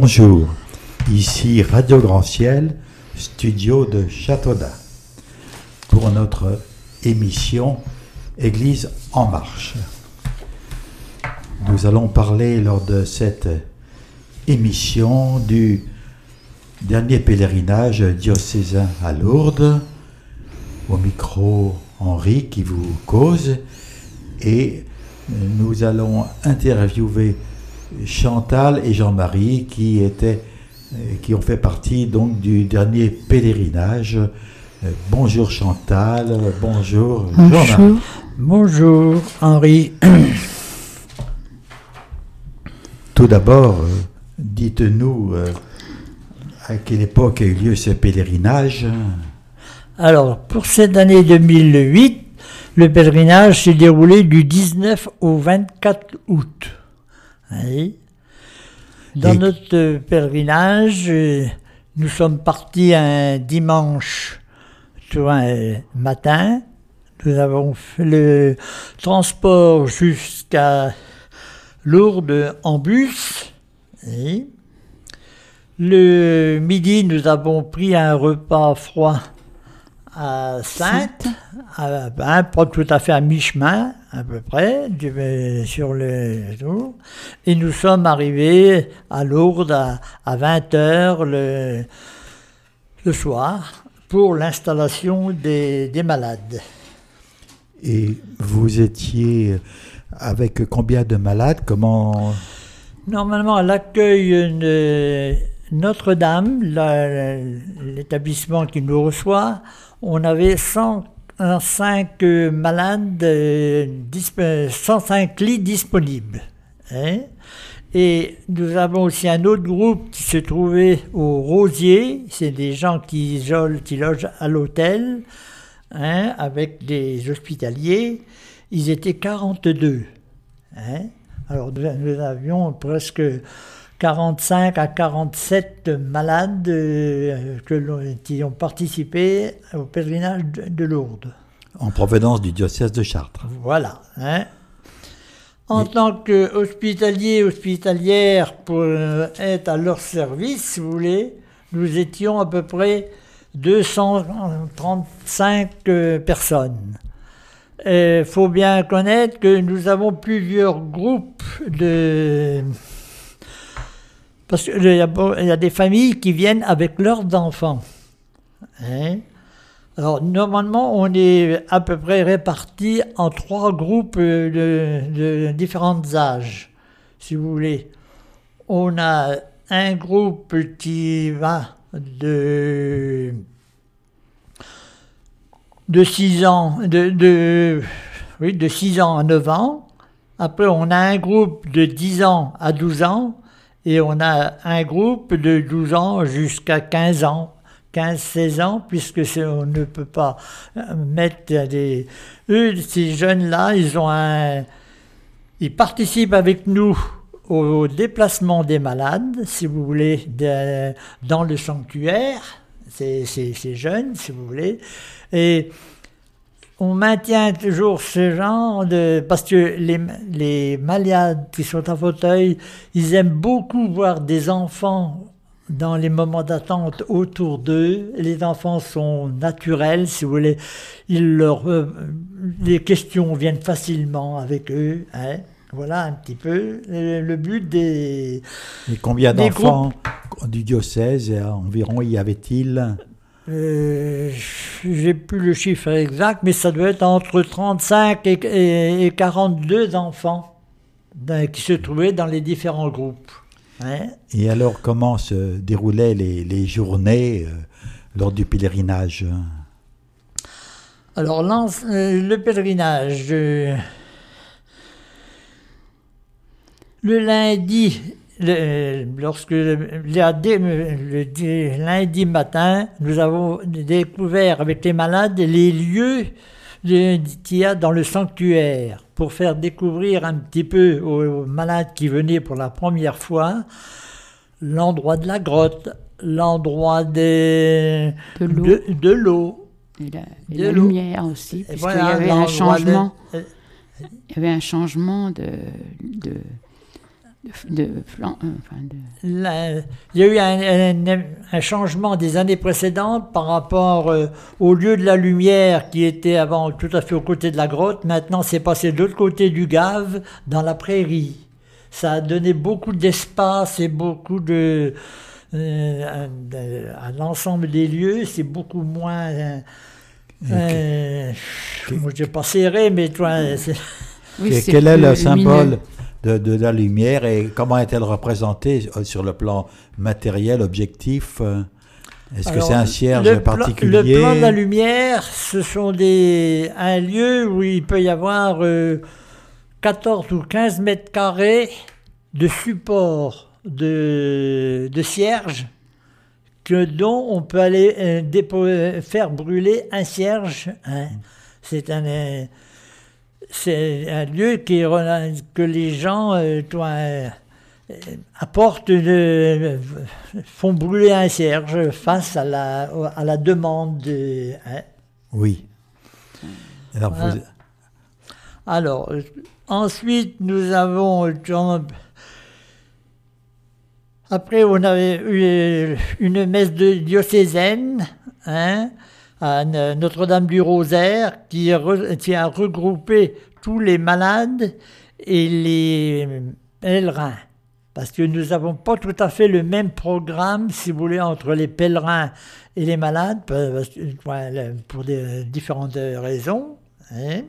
Bonjour, ici Radio Grand Ciel, studio de Châteaudun, pour notre émission Église en marche. Nous allons parler lors de cette émission du dernier pèlerinage diocésain à Lourdes. Au micro, Henri qui vous cause, et nous allons interviewer Chantal et Jean-Marie qui ont fait partie donc du dernier pèlerinage. Bonjour Chantal, bonjour Jean-Marie. Bonjour Henri. Tout d'abord, dites-nous à quelle époque a eu lieu ce pèlerinage? Alors, pour cette année 2008, le pèlerinage s'est déroulé du 19 au 24 août. Oui. Dans notre pèlerinage, nous sommes partis un dimanche matin. Nous avons fait le transport jusqu'à Lourdes en bus. Oui. Le midi, nous avons pris un repas froid à Saintes, pas tout à fait à mi-chemin, à peu près, sur le tour. Et nous sommes arrivés à Lourdes à 20h le soir pour l'installation des malades. Et vous étiez avec combien de malades? Comment... Normalement, à l'accueil Notre-Dame, l'établissement qui nous reçoit, on avait 105 malades, 105 lits disponibles. Hein? Et nous avons aussi un autre groupe qui se trouvait au Rosier, c'est des gens qui logent à l'hôtel, hein, avec des hospitaliers. Ils étaient 42. Hein? Alors nous avions presque 45 à 47 malades qui ont participé au pèlerinage de Lourdes. En provenance du diocèse de Chartres. Voilà. Hein. En tant qu'hospitalier, hospitalière, pour être à leur service, si vous voulez, nous étions à peu près 235 personnes. Il faut bien connaître que nous avons plusieurs groupes parce qu'il y a des familles qui viennent avec leurs enfants. Hein? Alors, normalement, on est à peu près répartis en 3 groupes de différents âges, si vous voulez. On a un groupe qui va de 6 ans, de 6 ans à 9 ans. Après, on a un groupe de 10 ans à 12 ans. Et on a un groupe de 12 ans jusqu'à 15 ans, 15-16 ans, puisque on ne peut pas mettre ces jeunes-là, ils participent avec nous au déplacement des malades, si vous voulez, dans le sanctuaire, ces jeunes, si vous voulez, et on maintient toujours ce genre parce que les malades qui sont en fauteuil, ils aiment beaucoup voir des enfants dans les moments d'attente autour d'eux. Les enfants sont naturels, si vous voulez. Les questions viennent facilement avec eux. Hein. Voilà un petit peu le but des... Et combien d'enfants du diocèse environ y avait-il? J'ai plus le chiffre exact, mais ça doit être entre 35 et 42 enfants qui se trouvaient dans les différents groupes. Hein? Et alors, comment se déroulaient les journées lors du pèlerinage? Alors, le pèlerinage, le lundi... le lundi matin, nous avons découvert avec les malades les lieux qu'il y a dans le sanctuaire pour faire découvrir un petit peu aux malades qui venaient pour la première fois l'endroit de la grotte, l'endroit de l'eau. Et la lumière aussi, puisqu'il y avait un changement. Il y avait un changement Il y a eu un changement des années précédentes par rapport au lieu de la lumière qui était avant tout à fait aux côtés de la grotte. Maintenant, c'est passé de l'autre côté du Gave, dans la prairie. Ça a donné beaucoup d'espace et beaucoup à l'ensemble des lieux. C'est beaucoup moins... moi, j'ai pas serré, mais toi... Quel est le symbole de la lumière et comment est-elle représentée sur le plan matériel, objectif? Est-ce que c'est un cierge particulier? Le plan de la lumière, ce sont un lieu où il peut y avoir 14 ou 15 mètres carrés de support de cierge dont on peut aller faire brûler un cierge. Hein. C'est un lieu que les gens apportent, font brûler un cierge face à la demande. Hein. Oui. Alors, ensuite, nous avons... Après, on avait eu une messe diocésaine, hein, à Notre-Dame du Rosaire, qui a regroupé tous les malades et les pèlerins. Parce que nous n'avons pas tout à fait le même programme, si vous voulez, entre les pèlerins et les malades, pour différentes raisons. Hein.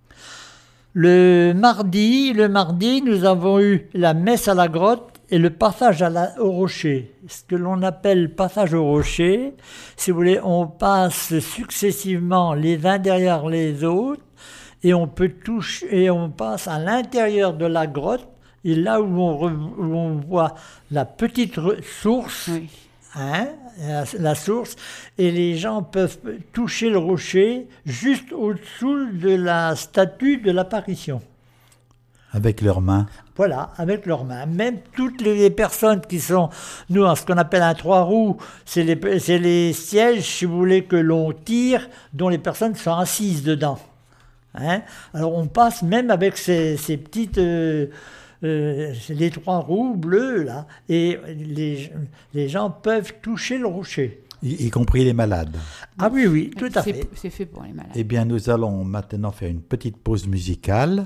Le mardi, nous avons eu la messe à la grotte et le passage au rocher. Ce que l'on appelle passage au rocher, si vous voulez, on passe successivement les uns derrière les autres et on passe à l'intérieur de la grotte et là où on voit la petite source, oui. Hein, la source, et les gens peuvent toucher le rocher juste au-dessous de la statue de l'apparition. Avec leurs mains. Voilà, avec leurs mains. Même toutes les personnes qui sont, nous, en ce qu'on appelle un 3 roues, c'est les sièges, si vous voulez, que l'on tire, dont les personnes sont assises dedans. Hein? Alors on passe même avec ces petites... les 3 roues bleues, là, et les gens peuvent toucher le rocher. Y compris les malades. Ah oui, tout à fait. C'est fait pour les malades. Eh bien, nous allons maintenant faire une petite pause musicale.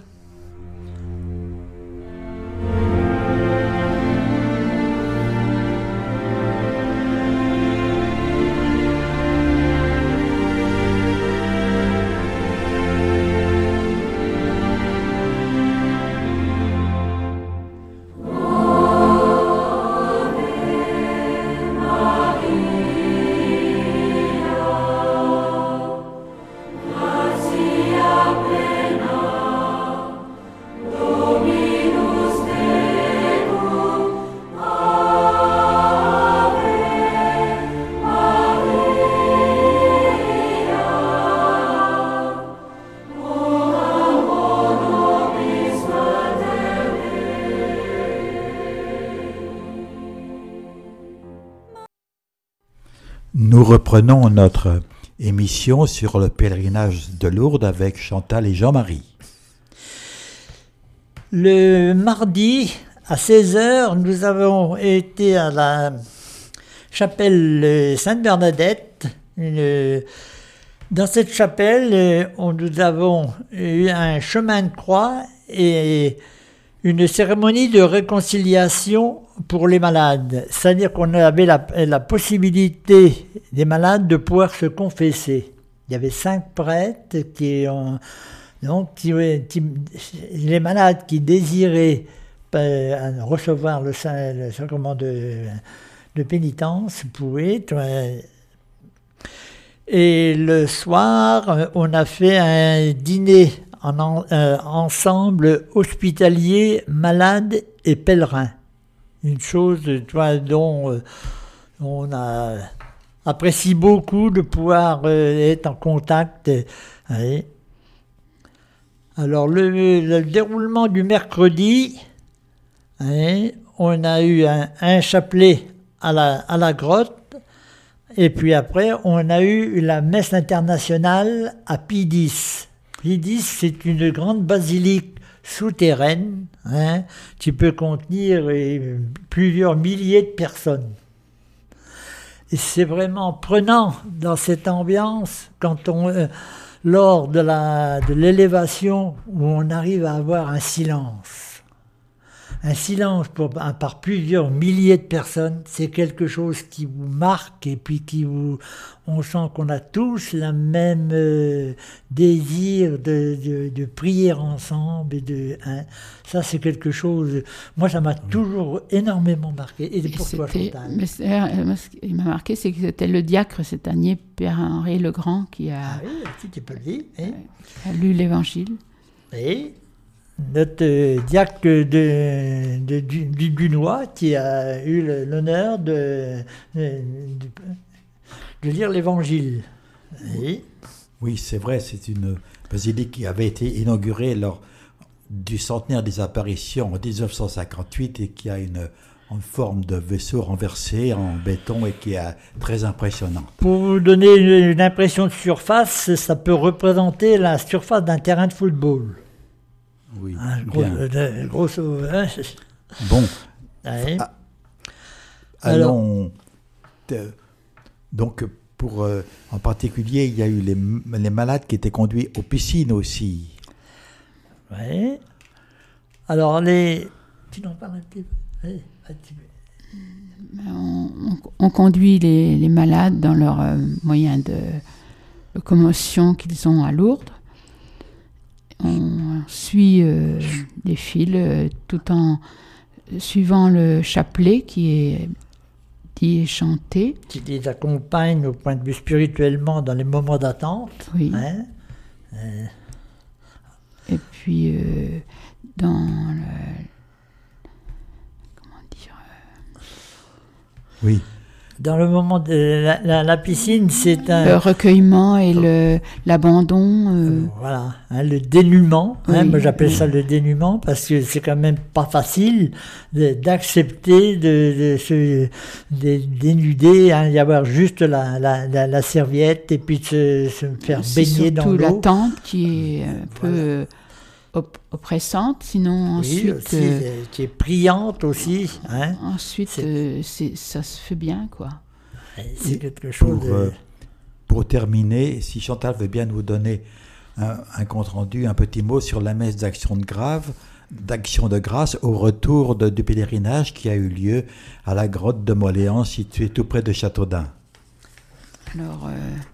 Nous reprenons notre émission sur le pèlerinage de Lourdes avec Chantal et Jean-Marie. Le mardi, à 16h, nous avons été à la chapelle Sainte-Bernadette. Dans cette chapelle, nous avons eu un chemin de croix et une cérémonie de réconciliation pour les malades. C'est-à-dire qu'on avait la possibilité des malades de pouvoir se confesser. Il y avait 5 prêtres les malades qui désiraient recevoir le sacrement de pénitence pouvaient. Et le soir, on a fait un dîner ensemble hospitalier, malades et pèlerins. Une chose dont on apprécie beaucoup de pouvoir être en contact. Oui. Alors le déroulement du mercredi, on a eu un chapelet à la grotte, et puis après on a eu la messe internationale à Pie X. Pie X, c'est une grande basilique souterraine, hein, qui peut contenir plusieurs milliers de personnes. Et c'est vraiment prenant dans cette ambiance quand lors de l'élévation où on arrive à avoir un silence. Un silence par plusieurs milliers de personnes, c'est quelque chose qui vous marque et puis on sent qu'on a tous le même désir de prier ensemble. Ça, c'est quelque chose, moi, ça m'a toujours énormément marqué. Et pour toi, Chantal? Ce qui m'a marqué, c'est que c'était le diacre cette année, Pierre-Henri Legrand, qui a, a lu l'Évangile. Et notre diacre du Dunois qui a eu l'honneur de lire l'Évangile. Oui, c'est vrai, c'est une basilique qui avait été inaugurée lors du centenaire des apparitions en 1958 et qui a une forme de vaisseau renversé en béton et qui est très impressionnante. Pour vous donner une impression de surface, ça peut représenter la surface d'un terrain de football. Oui, grosso. Bon. Ouais. Allons. Donc, en particulier, il y a eu les malades qui étaient conduits aux piscines aussi. Oui. Alors, tu n'en parles un petit peu. On conduit les malades dans leurs moyens de locomotion qu'ils ont à Lourdes. On suit les fils tout en suivant le chapelet qui est dit et chanté. Qui les accompagne au point de vue spirituellement dans les moments d'attente. Oui. Hein? Et puis dans le... Comment dire Oui. Dans le moment de la piscine, c'est le recueillement et l'abandon. Voilà, le dénuement. Oui, moi, j'appelle ça le dénuement parce que c'est quand même pas facile d'accepter de se dénuder, d'y avoir juste la serviette et puis de se faire baigner dans l'eau. Surtout l'attente qui est un peu oppressante, sinon ensuite... aussi, qui est priante aussi. Hein. Ensuite, ça se fait bien, quoi. C'est quelque chose pour terminer, si Chantal veut bien nous donner un compte-rendu, un petit mot sur la messe d'Action de grâce au retour du pèlerinage qui a eu lieu à la grotte de Moléan, située tout près de Châteaudun. Alors,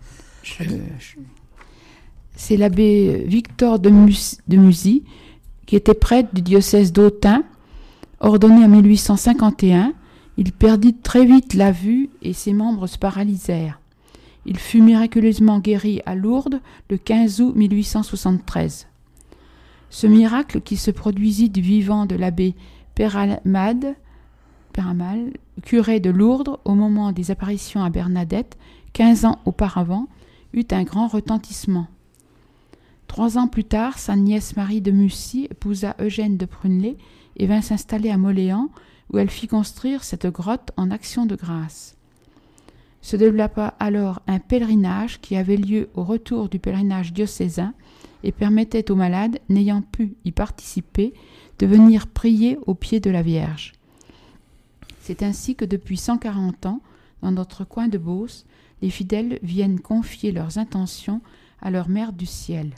c'est l'abbé Victor de Musy, qui était prêtre du diocèse d'Autun, ordonné en 1851. Il perdit très vite la vue et ses membres se paralysèrent. Il fut miraculeusement guéri à Lourdes le 15 août 1873. Ce miracle, qui se produisit du vivant de l'abbé Peramal, curé de Lourdes au moment des apparitions à Bernadette, 15 ans auparavant, eut un grand retentissement. 3 ans plus tard, sa nièce Marie de Mussy épousa Eugène de Prunelé et vint s'installer à Moléan, où elle fit construire cette grotte en action de grâce. Se développa alors un pèlerinage qui avait lieu au retour du pèlerinage diocésain et permettait aux malades n'ayant pu y participer de venir prier au pied de la Vierge. C'est ainsi que depuis 140 ans, dans notre coin de Beauce, les fidèles viennent confier leurs intentions à leur Mère du Ciel.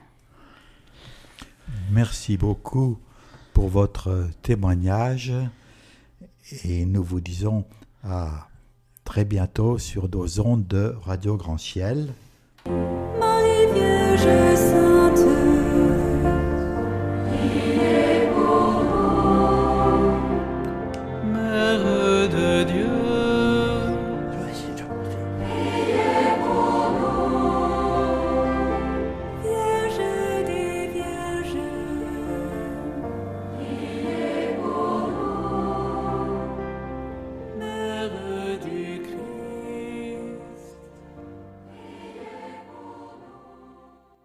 Merci beaucoup pour votre témoignage et nous vous disons à très bientôt sur nos ondes de Radio Grand Ciel. Marie Vierge Sainte.